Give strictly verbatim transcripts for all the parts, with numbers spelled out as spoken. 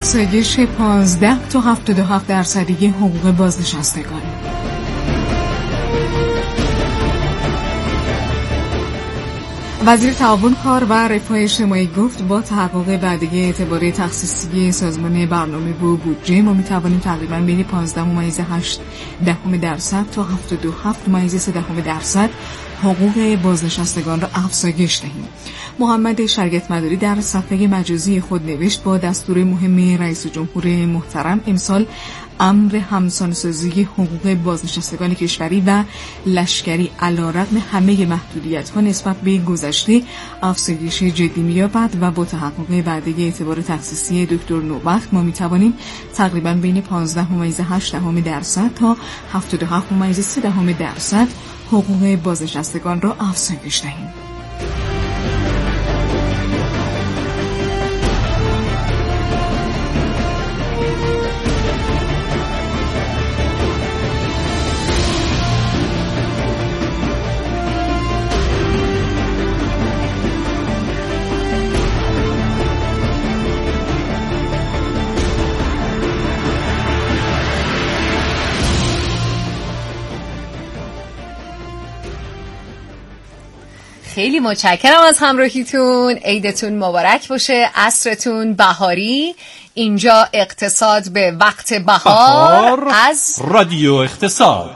افزایش پانزده تا هفتاد و هفت درصدی حقوق بازنشستگان. وزیر تعاون کار و رفاه اجتماعی گفت با تحقق وعده اعتباری تخصیصی سازمان برنامه و بودجه ما میتوانیم تقریبا بین پانزده ممیز هشت دهم درصد تا هفتاد و هفت ممیز سه دهم درصد حقوق بازنشستگان را افزایش دهیم. محمد شریعت مداری در صفحه مجازی خود نوشت با دستور مهم رئیس جمهور محترم امسال امر همسانسازی حقوق بازنشستگان کشوری و لشکری علیرغم همه محدودیت‌ها نسبت به گذشته افزایش جدی می‌یابد و با تحقق وعده اعتبار تخصیصی دکتر نوبخت ما می‌توانیم تقریباً بین پانزده ممیز هشت دهم درصد تا هفتاد و هفت ممیز سه دهم درصد حقوق بازنشستگان را افزایش دهیم. خیلی متشکرم از همراهیتون. عیدتون مبارک باشه، عصرتون بهاری. اینجا اقتصاد به وقت بهار, بهار از رادیو اقتصاد.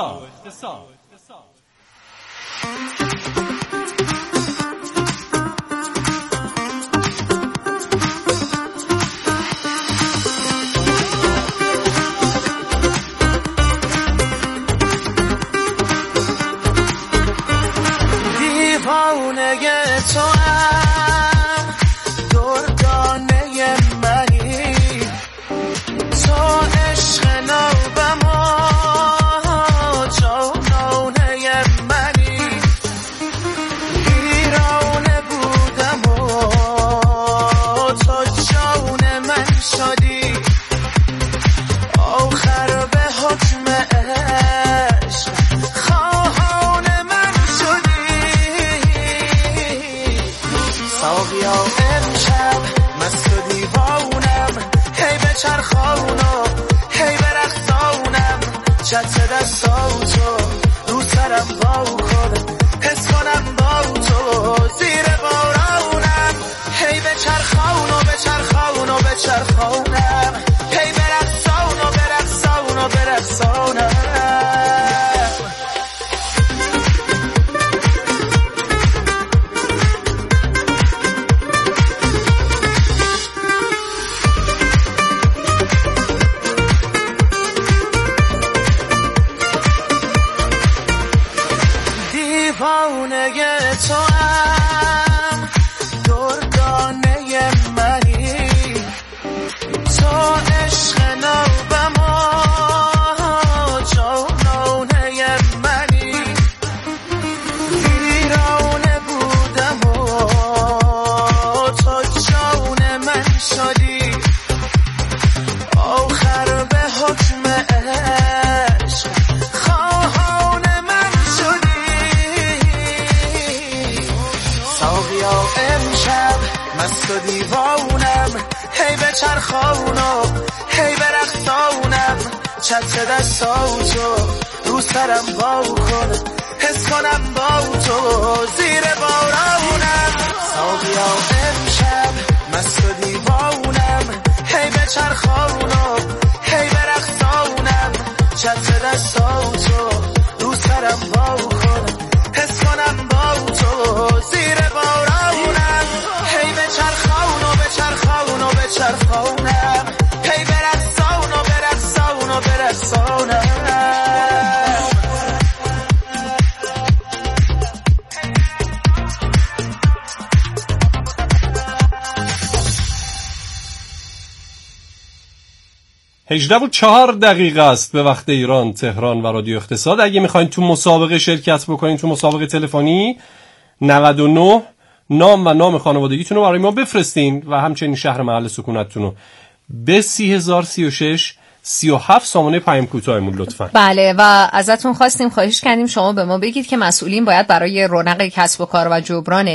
هجده و چهار دقیقه است به وقت ایران، تهران و رادیو اقتصاد. اگه میخواین تو مسابقه شرکت بکنین، تو مسابقه تلفنی نود و نه نام و نام خانوادگیتون رو برای ما بفرستین و همچنین شهر محل سکونتتون رو به سی هزار سی و شش سی و هفت سامانه پیام کوتاهمون لطفاً. بله و ازتون خواستیم، خواهش کردیم شما به ما بگید که مسئولین باید برای رونق کسب و کار و جبران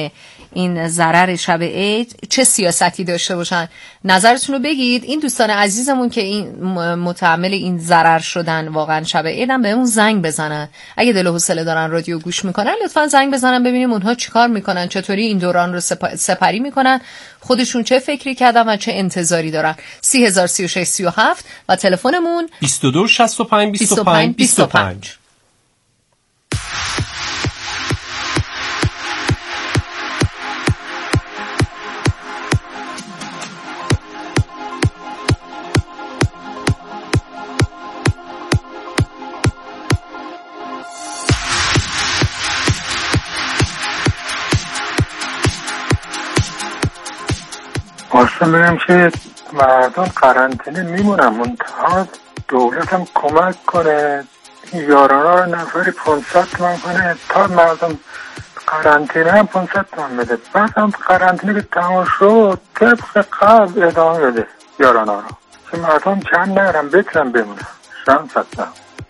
این ضرر شب عید چه سیاستی داشته باشن. نظرتون رو بگید. این دوستان عزیزمون که این متحمل این ضرر شدن واقعا شب عیدم بهمون زنگ بزنن. اگه دل و حوصله دارن رادیو گوش میکنن لطفا زنگ بزنن ببینیم اونها چیکار میکنن، چطوری این دوران رو سپ... سپری میکنن، خودشون چه فکری کردن و چه انتظاری دارن. سی هزار سی و شش سی و هفت و تلفنمون بیست و دو شصت و پنج بیست و پنج بیست و پنج. خواستم بگم که مردم قرنطینه میمونن، منتها دولت هم کمک کنه یارانا رو نفری پانصد تومن کنه تا مردم قرنطینه هم پانصد تومن بده، بعد هم قرنطینه که تمام شد طبق قبل ادامه بده یارانا رو که مردم چند نرم بتونن بمونن. شان فتنم.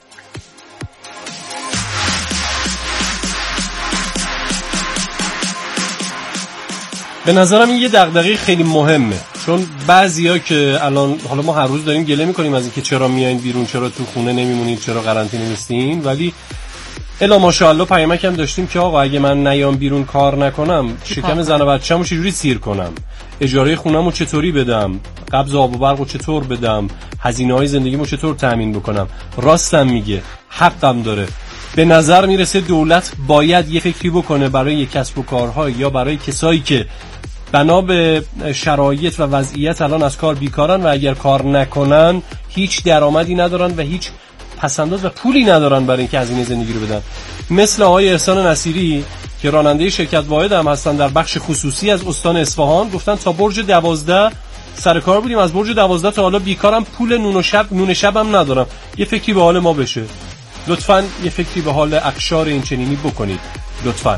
به نظرم این یه دغدغه خیلی مهمه، چون بعضیا که الان حالا ما هر روز داریم گله میکنیم از اینکه چرا میایین بیرون، چرا تو خونه نمیمونید، چرا قرنطینه نیستین، ولی الا ماشاءالله پیامک هم داشتیم که آقا اگه من نیام بیرون کار نکنم شکم زن و بچه‌مو چجوری سیر کنم، اجاره خونه‌مو چطوری بدم، قبض آب و برقو چطور بدم، هزینه‌های زندگیمو چطور تامین بکنم. راستم میگه، حقم داره. به نظر میرسه دولت باید یه فکری بکنه برای یک کسب و کارها یا برای کسایی که بنا به شرایط و وضعیت الان از کار بیکارن و اگر کار نکنن هیچ درآمدی ندارن و هیچ پسنداز و پولی ندارن برای اینکه هزینه زندگی رو بدن. مثل آقای احسان نصیری که راننده شرکت واحد هم هستن در بخش خصوصی از استان اصفهان، گفتن تا برج دوازده سر کار بودیم، از برج دوازده تا حالا بیکارم، پول نون و شب نون شبم ندارم. یه فکری به حال ما بشه. لطفاً یه فکری به حال اقشار این چنینی بکنید لطفاً.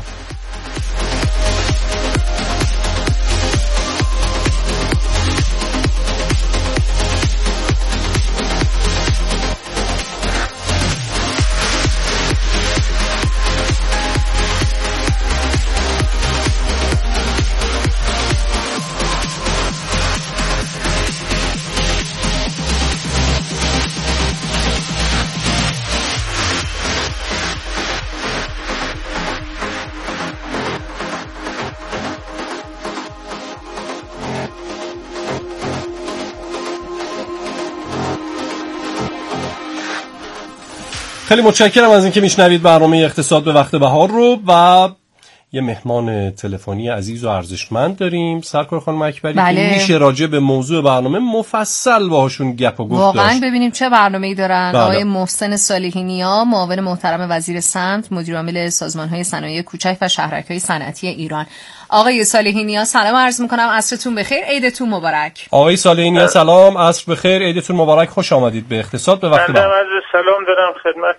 خیلی متشکرم از اینکه میشنوید برنامه اقتصاد به وقت بهار رو و یه مهمان تلفنی عزیز و ارزشمند داریم، سرکار خانم اکبری، بله. که میشه راجع به موضوع برنامه مفصل باهاشون گپ و گفت واقعا داشت. ببینیم چه برنامه‌ای دارن. بله. آقای محسن صالحی‌نیا، معاون محترم وزیر سمت، مدیر عامل سازمان‌های صنایع کوچک و شهرک‌های صنعتی ایران. آقای صالحی‌نیا سلام عرض می‌کنم، عصرتون بخیر، عیدتون مبارک. آقای صالحی‌نیا سلام، عصر بخیر، عیدتون مبارک، خوش آمدید به اقتصاد به وقت بهار. عرض سلام دارم خدمت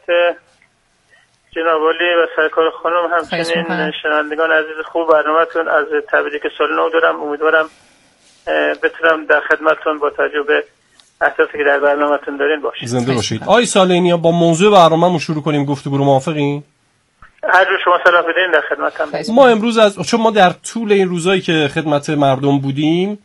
جناب عالی و سرکار خانم، همچنین شنوندگان عزیز خوب برنامه‌تون. از تبریک سال نو دارم، امیدوارم بتونم در خدمتتون با توجه به اهدافی که در برنامه‌تون دارین باشید. زنده باشید. آقای صالحی‌نیا با موضوع برنامه‌مون شروع کنیم گفتگو رو، موافقین؟ هر جور شما صلاح بدین در خدمتم. ما امروز از چون ما در طول این روزایی که خدمت مردم بودیم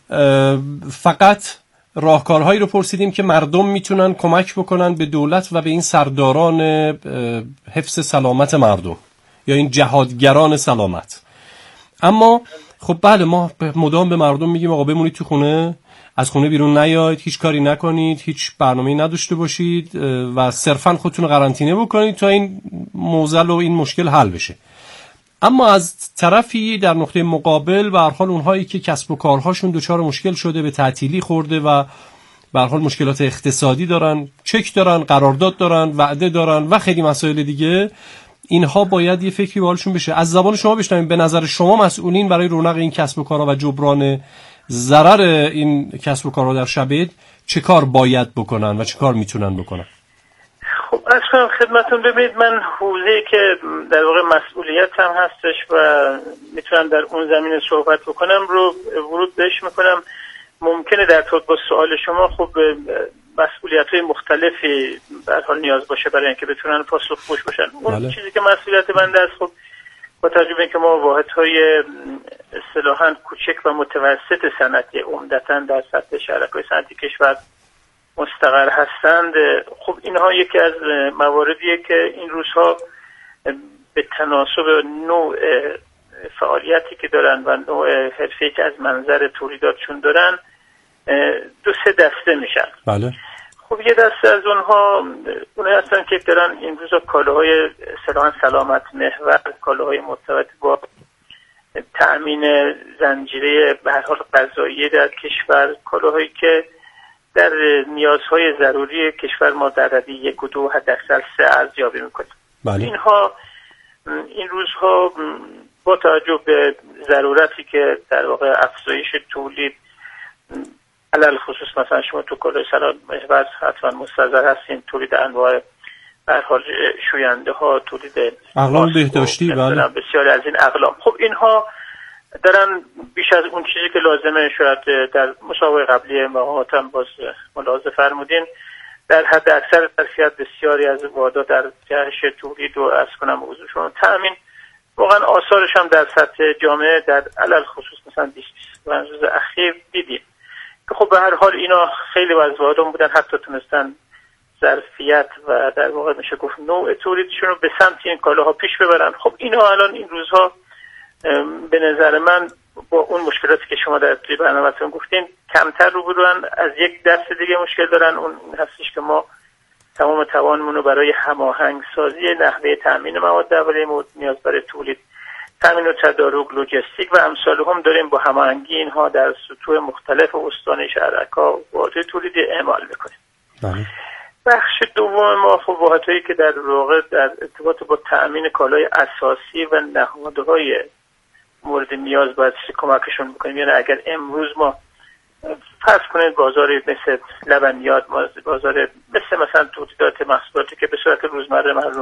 فقط راهکارهایی رو پرسیدیم که مردم میتونن کمک بکنن به دولت و به این سرداران حفظ سلامت مردم یا این جهادگران سلامت. اما خب بله، ما مدام به مردم میگیم آقا بمونید تو خونه، از خونه بیرون نیاید، هیچ کاری نکنید، هیچ برنامه‌ای نداشته باشید و صرفاً خودتون رو قرنطینه بکنید تا این معضل و این مشکل حل بشه. اما از طرفی در نقطه مقابل به هر حال اونهایی که کسب و کارهاشون دچار مشکل شده، به تعطیلی خورده و به هر حال مشکلات اقتصادی دارن، چک دارن، قرارداد دارن، وعده دارن و خیلی مسائل دیگه، اینها باید یه فکری به حالشون بشه. از زبان شما بشنویم، به نظر شما مسئولین برای رونق این کسب و کارها و جبران ضرر این کسب و کارها در شب عید چه کار باید بکنن و چه کار میتونن بکنن؟ خب اصلا خدمتون ببینید، من حوزه‌ای که در واقع مسئولیت هم هستش و میتونم در اون زمینه صحبت بکنم رو ورود بهش میکنم. ممکنه در طور با سوال شما خب مسئولیت‌های مختلفی به هر حال نیاز باشه برای اینکه بتونن پاسخگوش باشن. اون بله. چیزی که مسئولیت بنده است خب با توجه به اینکه ما واحدهای اصطلاحاً کوچک و متوسط صنعتی عمدتاً در سطح شرکای صنعتی کشور مستقر هستند، خب اینها یکی از مواردیه که این روزها به تناسب نوع فعالیتی که دارن و نوع حرفه‌ای که از منظر تولیداتشون دارن دو سه دسته میشن. بله. خب یه دسته از اونها اونها هستن که دارن این روزا کالاهای اصطلاحاً سلامت محور، کالاهای مرتبط با تأمین زنجیره به هر حال غذایی در کشور، کالاهایی که در نیازهای ضروری کشور ما در رده یک و دو حداکثر سه ارزیابی میکنیم. بله. اینها این روزها با توجه به ضرورتی که در واقع افزایش تولید، علل خصوص مثلا شما تو کالای سلامت محور حتما مستحضر هستین، تولید انواع به هر حال شوینده ها، تولید اقلام بهداشتی، بله، بسیاری از این اقلام، خب اینها دارن بیش از اون چیزی که لازمه، شاید در مسابقه قبلی ما هم باز ملاحظه فرمودین، در حد اکثر ظرفیت بسیاری از واحدها در جهش تولید و از کنم وضوحشون تأمین، واقعا آثارش هم در سطح جامعه در علل خصوص مثلا بیست بیست و پنج روز اخیر دیدیم که خب به هر حال اینا خیلی از واحدها بودن حتی تونستن ظرفیت و در واقع میشه گفت نوع تولیدشون رو به سمت این کالاها پیش ببرن. خب اینا الان این روزها به نظر من با اون مشکلاتی که شما در توی برنامه‌تون گفتین کمتر روبروان، از یک دست دیگه مشکل دارن، اون هستش که ما تمام توانمون رو برای هماهنگ سازی نحوه تامین مواد اولیه مورد نیاز برای تولید، تامین و تدارک، لوجستیک و امثال هم داریم با هماهنگی اینها در سطوح مختلف استان شهرک‌ها و واحدهای تولیدی اعمال میکنیم. بله. بخش دوم ما خب واحدهایی که در واقع در ارتباط با تامین کالای اساسی و نهادهای مورد نیاز باید کمکشون بکنیم. یعنی اگر امروز ما فرض کنید بازاری مثل لبنیات، بازار مثل مثلا تولیدات محصولاتی که به صورت روزمره مردم،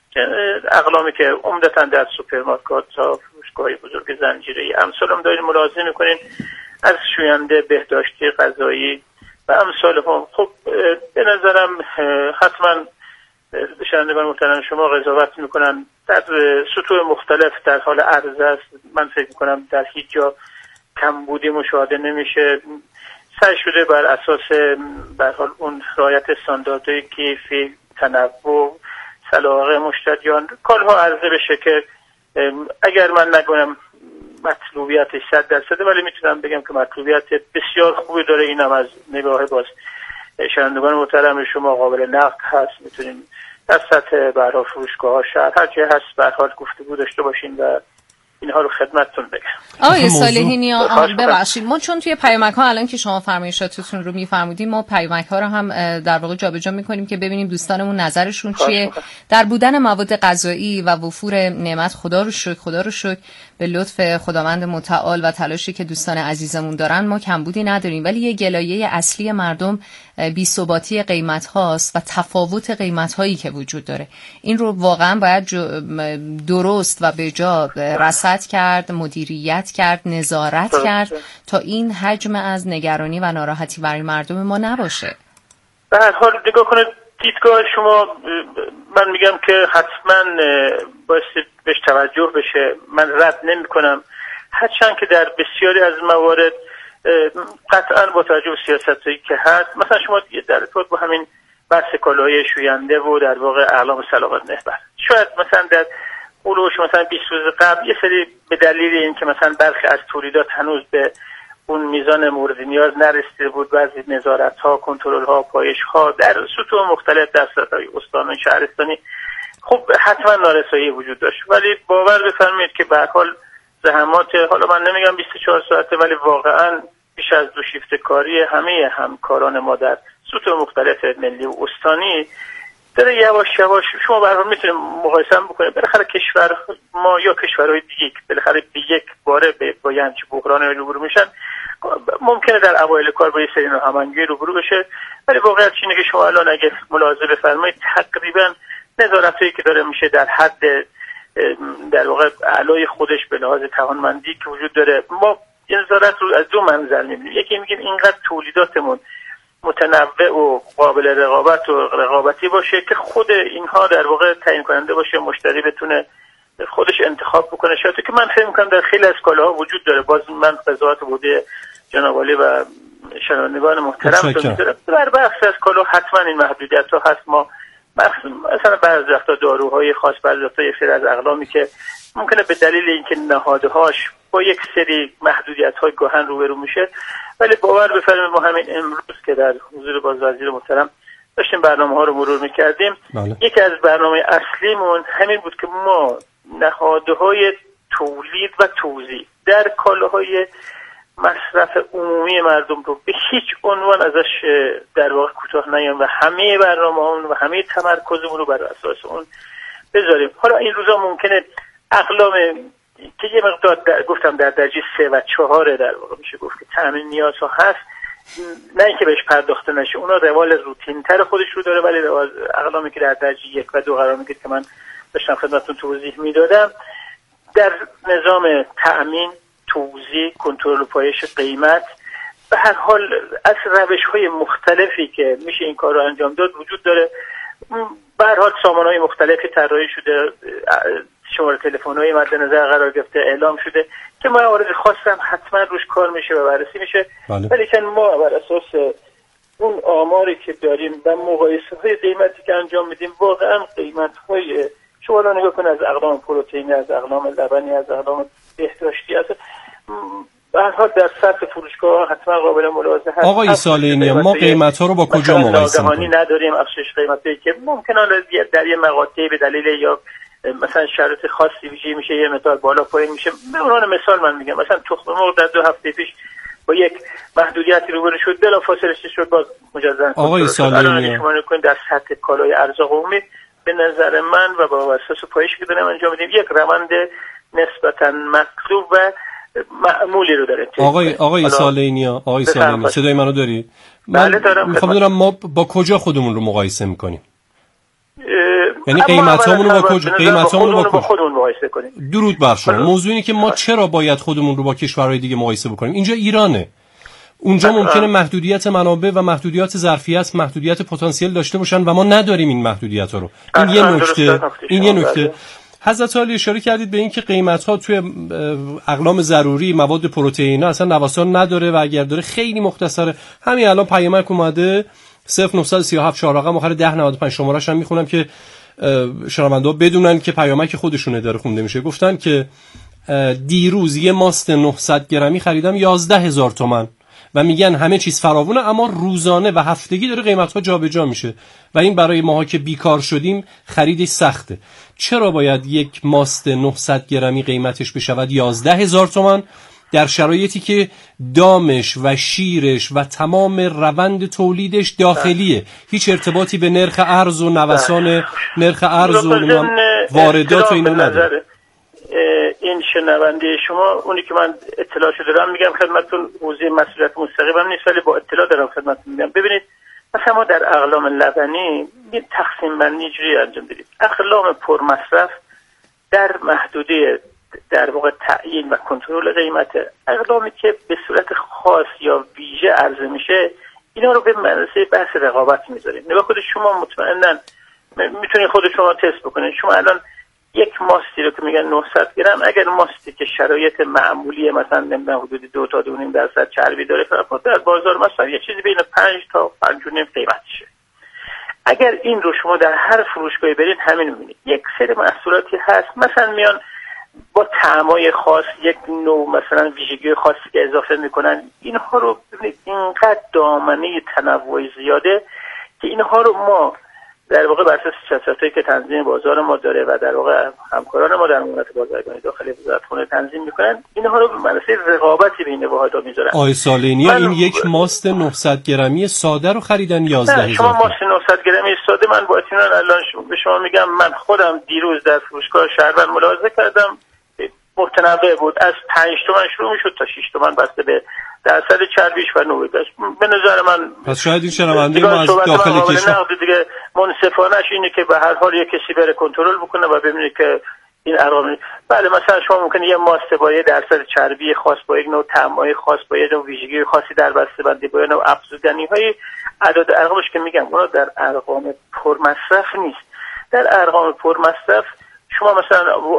اقلامی که عمدتاً در سوپرمارکت ها، فروشگاه‌های بزرگ زنجیره‌ای امثال هم داریم ملاحظه می‌کنین، از شوینده، بهداشتی، غذایی و امثال هم. خب به نظرم حتما شنوندگان محترم شما قضاوت میکنن در سطوح مختلف در حال عرضه است. من فکر میکنم در هیچ جا کمبودی مشاهده نمیشه، سعی شده بر اساس به هر حال اون رعایت استانداردهای کیفی، تنوع، سلاقه مشتریان کالها عرضه بشه که اگر من نگم مطلوبیتش صد درصده، ولی میتونم بگم که مطلوبیت بسیار خوبی داره. اینم از نگاه باز شنوندگان محترم شما قابل نقد هست، میتونیم در سطح به هر حال فروشگاه‌ها، شهر، هر جای هست به هر حال گفتگو داشته باشین و اینها رو خدمتتون بگم. آقای صالحینی ببخشید، ما چون توی پیامک ها الان که شما فرمایشاتتون رو میفرمودیم، ما پیامک ها رو هم در واقع جابجا میکنیم که ببینیم دوستانمون نظرشون چیه در بودن مواد غذایی و وفور نعمت. خدا رو شکر، خدا رو شکر به لطف خداوند متعال و تلاشی که دوستان عزیزمون دارن ما کمبودی نداریم، ولی یه گلایه اصلی مردم بی‌ثباتی قیمت هاست و تفاوت قیمت هایی که وجود داره. این رو واقعا باید درست و به جا رصد کرد، مدیریت کرد، نظارت کرد تا این حجم از نگرانی و ناراحتی برای مردم ما نباشه. به هر حال نگاه کنید، دیدگاه شما من میگم که حتما باید بهش توجه بشه، من رد نمی کنم، هرچند که در بسیاری از موارد قطعا با توجه به سیاستایی که هست، مثلا شما در ارتباط با همین بحث کالاهای شوینده و در واقع اعلام سلامت محور، شاید مثلا در اولوش مثلا بیست روز قبل یه سری به دلیل این که مثلا برخی از تولیدات هنوز به اون میزان مورد نیاز نرسیده بود، بعضی نظارت ها، کنترل ها، پایش ها در سطوح مختلف در سطح استان و شهرستانی خب حتما نارسایی وجود داشت، ولی باور بفرمایید که به هر حال زحمات، حالا من نمیگم بیست و چهار ساعته، ولی واقعا بیش از دو شیفت کاری همه همکاران ما در سطوح مختلف ملی و استانی داره یواش یواش. شما به هر حال میتونید مقایسه بکنید، بالاخره کشور ما یا کشورهای دیگه بالاخره به یک باره به با یه همچین بحران روبرو میشن، ممکنه در اوایل کار با یه سری ناهماهنگی روبرو بشه، ولی واقعیت اینه که شما الان اگه ملاحظه بفرمایید تقریبا نظارتایی که داره میشه در حد در واقع اعلای خودش به لحاظ توانمندی که وجود داره. ما نظارت رو از دو منظر میبینیم، یکی میگیم اینقدر تولیداتمون متنوع و قابل رقابت و رقابتی باشه که خود اینها در واقع تعیین کننده باشه، مشتری بتونه خودش انتخاب بکنه. شاید که من فکر می‌کنم در خیلی از کالاها وجود داره. باز من قضاوت بوده جناب عالی و شنوندگان محترم رو می‌ذارم. در بخش از کالا حتما این محدودیت‌ها هست. ما مثلا بعضی وقتا داروهای خاص، بعضی وقتا یک سری از اقلامی که ممکنه به دلیل اینکه نهادهاش با یک سری محدودیت‌های گاهن روبرو میشه، ولی باور بفرمایید ما همین امروز که در حضور باز وزیر محترم داشتیم برنامه‌ها رو مرور می‌کردیم، بله. یکی از برنامه اصلیمون همین بود که ما نهادهای تولید و توزیع در کالاهای مصرف عمومی مردم رو به هیچ عنوان ازش در واقع کوتاه نیایم و همه برنامه‌مون و همه تمرکزمون رو بر اساس اون بذاریم. حالا این روزا ممکنه اقلام که یه مقدار در گفتم در درجه سه و چهار در واقع میشه گفت که تامین نیازها هست، نه اینکه بهش پرداخته نشه، اونا روال روتین‌تر خودش رو داره، ولی روال اقلامی که در درجه یک و دو قرار میگیره که من داشتم خدمتتون توضیح میدادم، در نظام تامین، توزیع، کنترل و پایش قیمت، به هر حال از روش‌های مختلفی که میشه این کار رو انجام داد وجود داره. به هر حال سامانه‌های مختلفی طراحی شده، شماره تلفن‌های مد نظر قرار گرفته، اعلام شده که موارد خاص هم حتما روش کار میشه و بررسی میشه. ولی که ما بر اساس اون آماری که داریم و مقایسه‌های قیمتی که انجام میدیم، واقعا قیمت‌های شما رو نگاه کنید، از اقلام پروتئینی، از اقلام لبنی، از اقلام بهداشتی، از به هر حال در سطح فروشگاه حتما قابل ملاحظه هست. آقای سالینی، ما قیمت‌ها رو با کجا مقایسه می‌کنیم؟ نداریم افزایش قیمتی که ممکنه در یه مقاطعی به دلیل یا مثلا شرایط خاصی ویژه میشه یه مقدار بالا پایین میشه. به عنوان مثال من میگم مثلا تخم مرغ در دو هفته پیش با یک محدودیتی روبرو شد، بلافاصله شد باز مجددا. آقای سالینی، شما نگاه در سطح کالای ارزاق عمومی به نظر من و با اساس پایشی که داریم انجام میدیم یک روند نسبتا مطلوب و معمولی رو داره. آقای آقای سالینی، آقای سالینی صدای منو داری؟ من بله دارم. میخوام بدونم ما با کجا خودمون رو مقایسه میکنیم؟ یعنی قیمتامون رو با کجا قیمتامون رو با خودمون مقایسه کنیم؟ درود بر شما. موضوع اینه که ما چرا باید خودمون رو با کشورهای دیگه مقایسه بکنیم؟ اینجا ایرانه. اونجا ممکنه محدودیت منابع و محدودیت ظرفیت، محدودیت پتانسیل داشته باشن و ما نداریم این محدودیت‌ها رو. این یه نکته، این یه نکته. حضرت عالی اشاره کردید به این که قیمت‌ها توی اقلام ضروری، مواد پروتئینی اصلا نوسان نداره و اگر داره خیلی مختصره. همین الان پیامک اومده صفر نه سه هفت چهار رقم آخر ده نود و پنج شماره‌اش هم میخونم که شنونده‌ها بدونن که پیامک خودشونه داره خونده میشه. گفتن که دیروز یه ماست نهصد گرمی خریدم یازده هزار تومان و میگن همه چیز فراوونه، اما روزانه و هفتگی داره قیمت‌ها جابجا میشه و این برای ماها که بیکار شدیم خریدش سخته. چرا باید یک ماست نهصد گرمی قیمتش بشود یازده هزار تومان در شرایطی که دامش و شیرش و تمام روند تولیدش داخلیه، هیچ ارتباطی به نرخ ارز و نوسان نرخ ارز و واردات و اینو نداره؟ این شنونده شما اونی که من اطلاع شده دارم میگم خدمتتون، حوزه مسئولیت مستقیمم نیست ولی با اطلاع دارم خدمتتون میگم. ببینید مثلا ما در اقلام لبنی یه تقسیم بندی جوری انجام دادیم. اقلام پرمصرف در محدوده در واقع تعیین و کنترل قیمت، اقلامی که به صورت خاص یا ویژه عرضه میشه اینا رو به مناسب بحث رقابت میذاریم. نگاه کنید شما مطمئنا میتونید خود شما تست بکنید. شما الان یک ماستی رو که میگن نهصد گرم، اگر ماستی که شرایط معمولی مثلا نمیدونم حدود دو تا دو نیم درصد چربی داره در بازار مثلا یه چیزی بین پنج تا پنج و نیم قیمتشه. اگر این رو شما در هر فروشگاهی برید همین میبینید. یک سری محصولاتی هست مثلا میان با طعمای خاص یک نوع مثلا ویژگی خاصی که اضافه میکنن، اینها رو ببینید اینقدر دامنه تنوع زیاده که اینها رو ما در واقع بر اساس سیاستایی که تنظیم بازار ما داره و در واقع همکاران ما در امورات بازرگانی داخلی وزارتخونه تنظیم میکنن، اینها رو به مناسب رقابتی بین واحدها میذارن. آقای سالینی این یک ماست نهصد گرمی ساده رو خریدن یازده هزار. شما ماست نهصد گرمی ساده من با اطمینان الان به شما میگم، من خودم دیروز در فروشگاه شهروند ملاحظه کردم متنوع بود، از پنج تومن شروع میشد تا شش تومن بسته به درصد چربیش و نوعی داشت. به نظر من پس شاید این شنونده ما از داخل کشور دیگه منصفانه‌اش اینه که به هر حال یک کسی بره کنترل بکنه و ببینه که این ارقام. بله مثلا شما ممکنه یه ماست با یه درصد چربی خاص با یک نوع طعمای خاص با یه نوع ویژگی خاصی در بسته‌بندی با یه نوع افزودنی‌های اعداد ارقامش که میگم اونا در ارقام پرمصرف نیست. در ارقام پرمصرف شما مثلا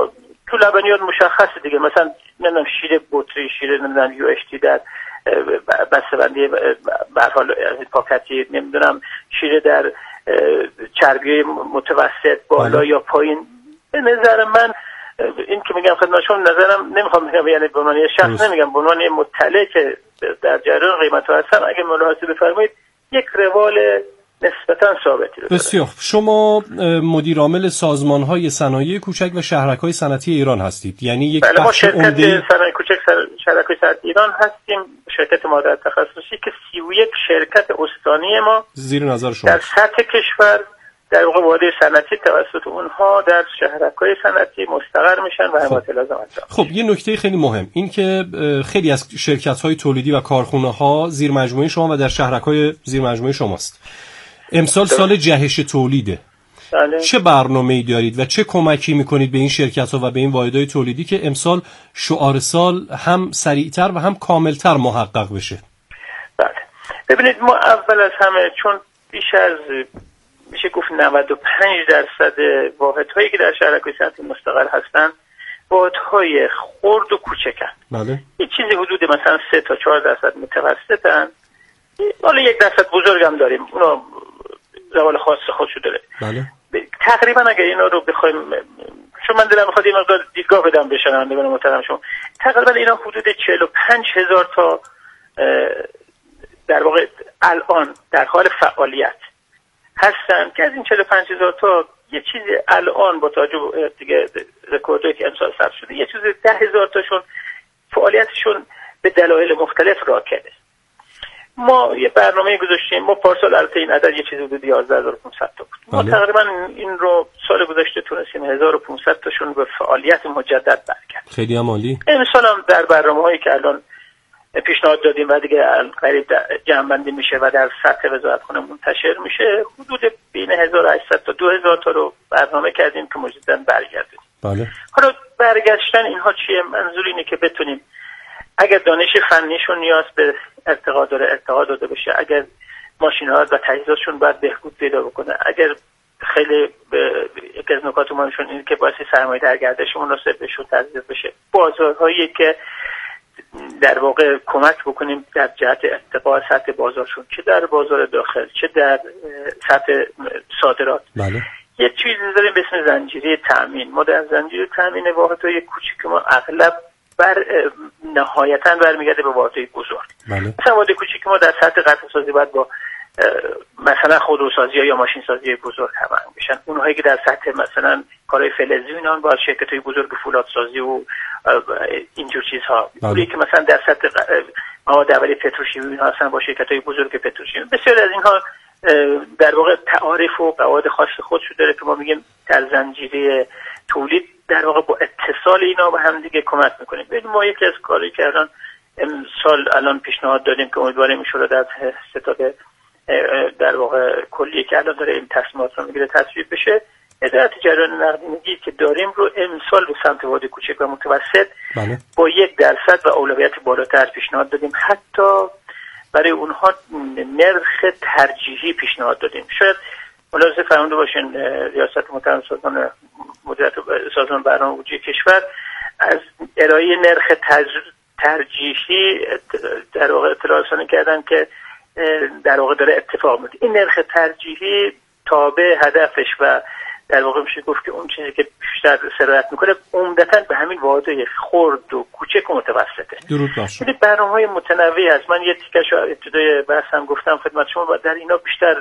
تو لبنیات مشخصه دیگه، مثلا نمیدونم شیر بطری، شیر نمیدونم یو اچ تی در بسته‌بندی به هر حال پاکتی، نمیدونم شیر در چربی متوسط بالا بله. یا پایین. به نظر من این که میگم خدمت شما، نظرم نمیخوام بگم یعنی به عنوان شخص نمیگم، به عنوان مطلع که در جریان قیمت‌ها هستم، اگه ملاحظه بفرمایید یک روال نسبتاً ثابتی رو داره. بسیار. شما مدیر عامل سازمان‌های صنایع کوچک و شهرک‌های صنعتی ایران هستید، یعنی یک بله، ما بخش شرکت عمده صنایع کوچک شهرک‌های صنعتی ایران هستیم، شرکت مادر تخصصی که سی و یک شرکت استانی ما زیر نظر شما در سطح کشور در واقع واحد صنعتی توسط اونها در شهرک‌های صنعتی مستقر میشن و حمایت لازم انجام. خب یه نکته خیلی مهم این که خیلی از شرکت‌های تولیدی و کارخونه‌ها زیر مجموعه شما و در شهرک‌های زیر مجموعه شماست. امسال سال جهش تولیده. بله. چه برنامه‌ای دارید و چه کمکی می‌کنید به این شرکت‌ها و به این واحدهای تولیدی که امسال شعار سال هم سریعتر و هم کاملتر محقق بشه؟ بله. ببینید ما اول از همه چون بیش از میشه گفت نود و پنج درصد واحدهایی که در شهرک‌های صنعتی مستقر هستن واحدهای خرد و کوچکن. بله. یه چیزی حدود مثلا سه تا چهار درصد متوسطن. حالا یک درصد بزرگ هم داریم، اونا روال خاص خودشو داره. بله. تقریبا اگر اینا رو بخوایم، چون من دلم میخواد این مقدار دیدگاه بدم به شنوندگان محترم شما، تقریبا اینا حدود چهل و پنج هزار تا در واقع الان در حال فعالیت هستن که از این چهل و پنج هزار تا یه چیزی الان با توجه به دیگه رکوردایی که امسال ثبت شده یه چیزی ده هزار تاشون فعالیتشون به دلایل مختلف راکده. ما یه برنامه گذاشتیم، ما پارسال البته این عدد یه چیزی حدود یازده هزار و پانصد تا بود. ما تقریبا این رو سال گذشته تونستیم هزار و پانصد تاشون به فعالیت مجدد برگردیم. خیلی عالی. امسال هم در برنامه‌هایی که الان پیشنهاد دادیم و دیگه قریب جمع‌بندی میشه و در سطح وزارتخانه منتشر میشه، حدود بین هزار و هشتصد تا دو هزار تا رو برنامه کردیم که مجددا برگردیم. بله. حالا برگشتن اینها چیه؟ منظور اینه که بتونیم اگر دانش فنیشون نیاز به ارتقا داره ارتقا داده بشه، اگر ماشین‌ها و تجهیزاتشون باید بهبود پیدا بکنه، اگر خیلی یکی از نکات مهمشون اینه که باعث سرمایه در گردش مناسب بشه تضمین بشه، بازارهایی که در واقع کمک بکنیم در جهت ارتقاء سطح بازارشون، چه در بازار داخل چه در سطح صادرات. بله. یه چیزی داریم به اسم زنجیره تامین. ما در زنجیره تامین واحدهای کوچیک ما اغلب بر نهایتاً برمیگرده به واحدهای بزرگ. بله. مثلا واحد کوچیک ما در سطح قطع سازی باید با مثلا خودروسازی یا ماشین سازی بزرگ هماهنگ بشن. اونهایی که در سطح مثلا کارهای فلزی اینا با شرکت‌های بزرگ فولادسازی و اینجور چیزها. اونایی که مثلا در سطح مواد اولیه پتروشیمی اینا هستن با شرکت‌های بزرگ پتروشیمی. بسیار از اینها در واقع تعاریف و قواعد خاص خودشو داره که ما میگیم در زنجیره تولید در واقع با اتصال اینا به هم دیگه کمک میکنیم. ببین ما یکی از کارهایی که الان امسال الان پیشنهاد دادیم که امیدواریم ان شاءالله در ستاد در واقع کلیه که الان داره این تصمیمات رو میگیره تصویب بشه، اداره جریان نقدینگی که داریم رو امسال به سمت واحد کوچک و متوسط بله. با یک درصد و اولویت بالاتر پیشنهاد دادیم. حتی برای اونها نرخ ترجیحی پیشنهاد دادیم. شاید ملاحظه فرموده باشین ریاست محترم سازمان مدیریت سازمان برنامه بودجه کشور از ارائه نرخ ترجیحی در واقع اطلاع رسانی کردن که در واقع داره اتفاق میفته. این نرخ ترجیحی تابع هدفش و در واقع میشه گفت که اون چیزی که بیشتر سرایت میکنه عمدتاً به همین واحدهای خرد و کوچک و متوسطه. درود باشه. یعنی برنامه‌های متنوعی هست. من یه تیکه‌شو ابتدای بحثم گفتم خدمت شما، در اینا بیشتر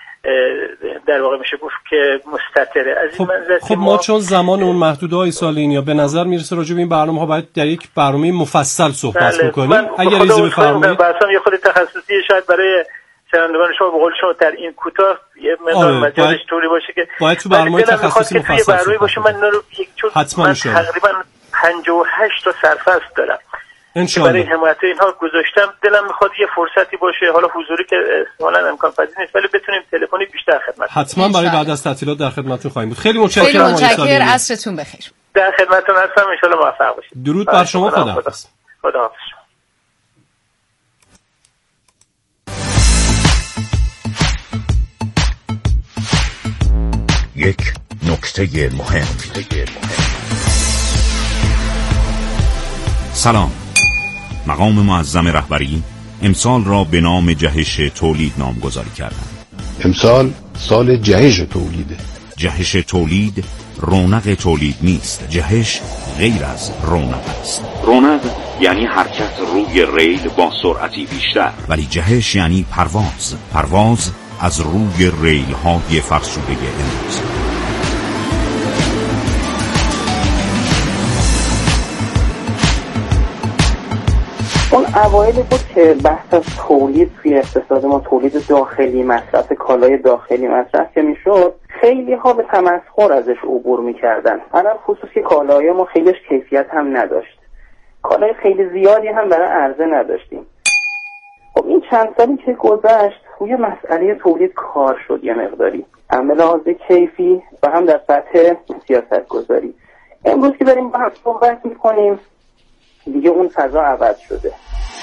در واقع میشه گفت که مستتره. از این منظر خب ما, ما چون زمان اون محدوده های سالین یا به نظر میرسه راجع به این برنامه ها باید در یک برنامه مفصل صحبت بله. بکنیم. اگر اجازه بفرمایید بحثم یه خود تخصصی شاید برای شنوندگان شما به قول شما در این کوتاه یه مقدار مجالش طوری باشه که باید تو برنامه تخصصی مفصل برنامه باشه. من اینا رو چون من تقریبا پنجاه و هشت تا سرفصل دارم انشالله برای حمایت اینها گذاشتم. دلم میخواد یه فرصتی باشه، حالا حضوری که احتمالاً امکان پذیر نیست ولی بتونیم تلفنی بیشتر خدمت حتما برای بعد از تعطیلات در خدمتتون خواهیم بود. خیلی متشکرم. خیلی متشکرم. عصرتون بخیر. در خدمتتون هستم. ان شاءالله موفق باشید. درود بر شما. خداحافظ. خداحافظ. یک نکته مهم. سلام. مقام معظم رهبری امسال را به نام جهش تولید نامگذاری کردند. امسال سال جهش تولیده. جهش تولید رونق تولید نیست. جهش غیر از رونق است. رونق یعنی حرکت روی ریل با سرعتی بیشتر، ولی جهش یعنی پرواز. پرواز از روی ریل های فرسوده امروز. اون اوایل بود که بحث از تولید توی اقتصاد ما، تولید داخلی، مصرف کالای داخلی مصرف که میشد، خیلی ها به تمسخر ازش عبور میکردن. الان خصوص که کالای ما خیلیش کیفیت هم نداشت، کالای خیلی زیادی هم برای عرضه نداشتیم. خب این چند سالی که گذشت روی مسئله تولید کار شد یه مقداری، هم به لحاظ کیفی و هم در سطح سیاست گذاری. امروز که داریم با هم صحبت میکنیم دیگه اون فضا عوض شده.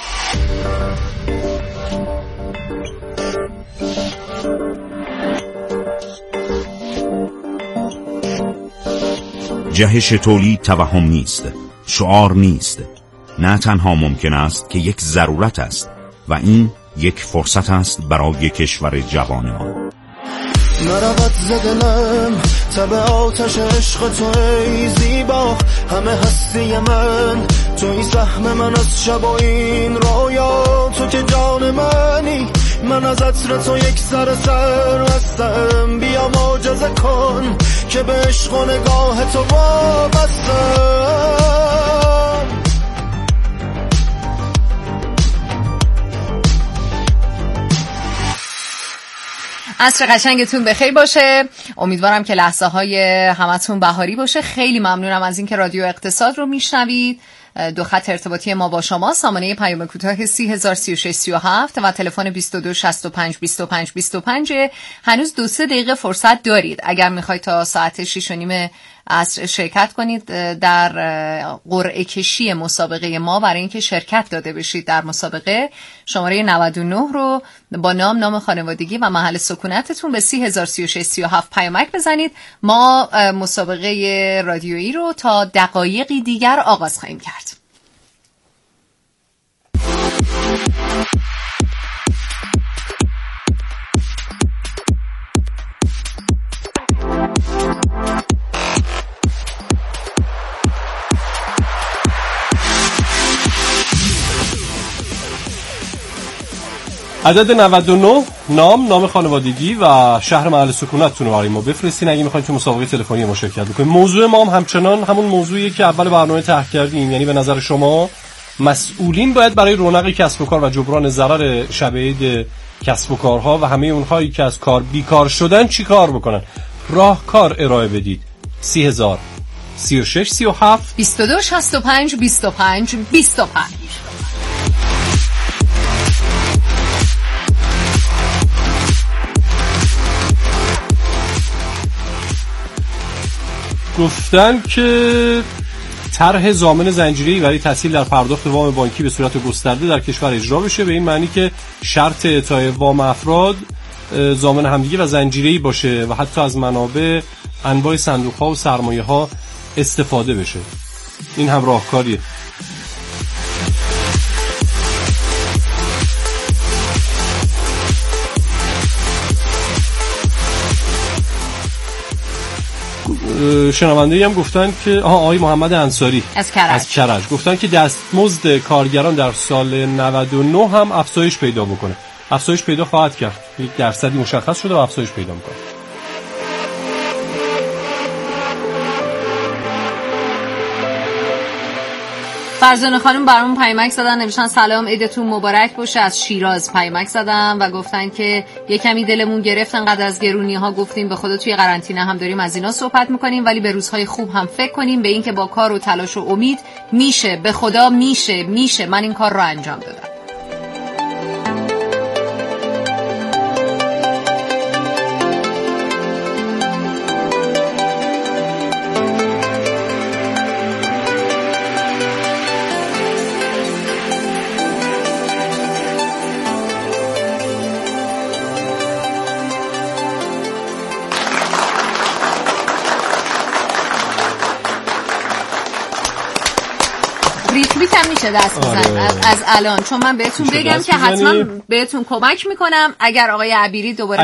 جهش تولید توهم نیست، شعار نیست. نه تنها ممکن است که یک ضرورت است و این یک فرصت است برای کشور جوان ما. نرود زدنم تب آتش عشق تو ای زیبا، همه هستی من توی سهم من از شب و این رویا، تو که جان منی، من از عطر تو یک سر سر هستم. بیا معجزه کن که به عشق و نگاه تو وابستم. عصر قشنگتون بخیر باشه. امیدوارم که لحظه های همتون بهاری باشه. خیلی ممنونم از اینکه رادیو اقتصاد رو میشنوید. دو خط ارتباطی ما با شما، سامانه پیام کوتاه سی هزار سی و شش سی و هفت و تلفن بیست و دو شصت و پنج بیست و پنج بیست و پنج. هنوز دو سه دقیقه فرصت دارید اگر میخواید تا ساعت شش و نیم عصر شرکت کنید در قرعه کشی مسابقه ما. برای اینکه شرکت داده بشید در مسابقه، شماره نود و نه رو با نام، نام خانوادگی و محل سکونتتون به سی هزار سی و شش سی و هفت پیامک بزنید. ما مسابقه رادیویی رو تا دقایقی دیگر آغاز خواهیم کرد. عدد نود و نه، نام، نام خانوادگی و شهر محل سکونتتون رو برای ما بفرستین اگه میخواین تو مسابقه تلفنی ما شرکت بکنید. موضوع ما هم همچنان همون موضوعیه که اول برنامه طرح کردیم، یعنی به نظر شما مسئولین باید برای رونق کسب و کار و جبران ضرر شب عید کسب و کارها و همه اونهایی که از کار بیکار شدن چی کار بکنن؟ راهکار ارائه بدید. سی هزار سی و شش سی و هفت بیست و دو شصت و پنج بیست و پنج بیست و پنج. گفتن که طرح ضامن زنجیره‌ای برای تسهیل در پرداخت وام بانکی به صورت گسترده در کشور اجرا بشه، به این معنی که شرط اعطای وام افراد ضامن همدیگه و زنجیره‌ای باشه و حتی از منابع انواع صندوق‌ها و سرمایه‌ها استفاده بشه. این هم راهکاریه. شنونده‌ای هم گفتن که آها آقای محمد انصاری از کرج. از کرج گفتن که دستمزد کارگران در سال نود و نه هم افزایش پیدا بکنه. افزایش پیدا خواهد کرد. یک درصدی مشخص شده و افزایش پیدا می‌کنه. فرزانه خانم برامون پیامک زدن، نوشتن سلام، عیدتون مبارک باشه. از شیراز پیامک زدن و گفتن که یه کمی دلمون گرفت انقدر از گرونی ها گفتیم، به خدا توی قرنطینه هم داریم از اینا صحبت میکنیم، ولی به روزهای خوب هم فکر کنیم، به این که با کار و تلاش و امید میشه، به خدا میشه میشه من این کار رو انجام دادم. هم میشه دست بزن. آره. از, از الان چون من بهتون بگم که حتما بزنی. بهتون کمک میکنم اگر آقای عبیری دوباره